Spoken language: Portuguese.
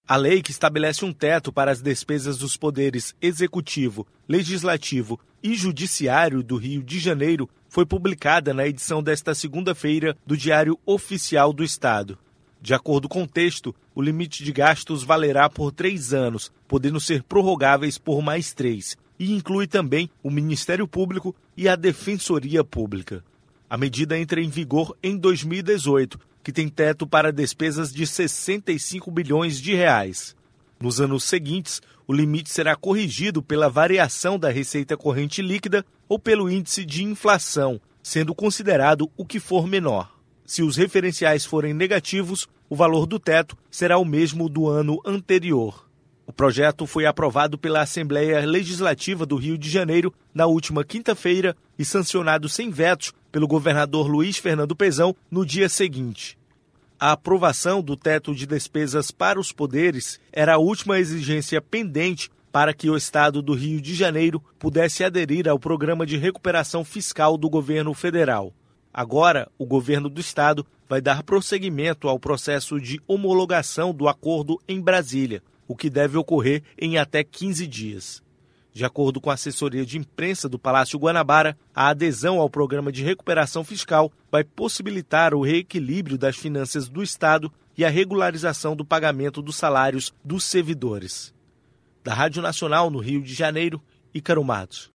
A lei que estabelece um teto para as despesas dos poderes executivo, legislativo e judiciário do Rio de Janeiro foi publicada na edição desta segunda-feira do Diário Oficial do Estado. De acordo com o texto, o limite de gastos valerá por 3 anos, podendo ser prorrogáveis por mais 3, e inclui também o Ministério Público e a Defensoria Pública. A medida entra em vigor em 2018, que tem teto para despesas de 65 bilhões de reais. Nos anos seguintes, o limite será corrigido pela variação da receita corrente líquida ou pelo índice de inflação, sendo considerado o que for menor. Se os referenciais forem negativos, o valor do teto será o mesmo do ano anterior. O projeto foi aprovado pela Assembleia Legislativa do Rio de Janeiro na última quinta-feira e sancionado sem vetos pelo governador Luiz Fernando Pezão no dia seguinte. A aprovação do teto de despesas para os poderes era a última exigência pendente para que o Estado do Rio de Janeiro pudesse aderir ao Programa de Recuperação Fiscal do governo federal. Agora, o governo do Estado vai dar prosseguimento ao processo de homologação do acordo em Brasília, o que deve ocorrer em até 15 dias. De acordo com a assessoria de imprensa do Palácio Guanabara, a adesão ao Programa de Recuperação Fiscal vai possibilitar o reequilíbrio das finanças do Estado e a regularização do pagamento dos salários dos servidores. Da Rádio Nacional no Rio de Janeiro, Ícaro Matos.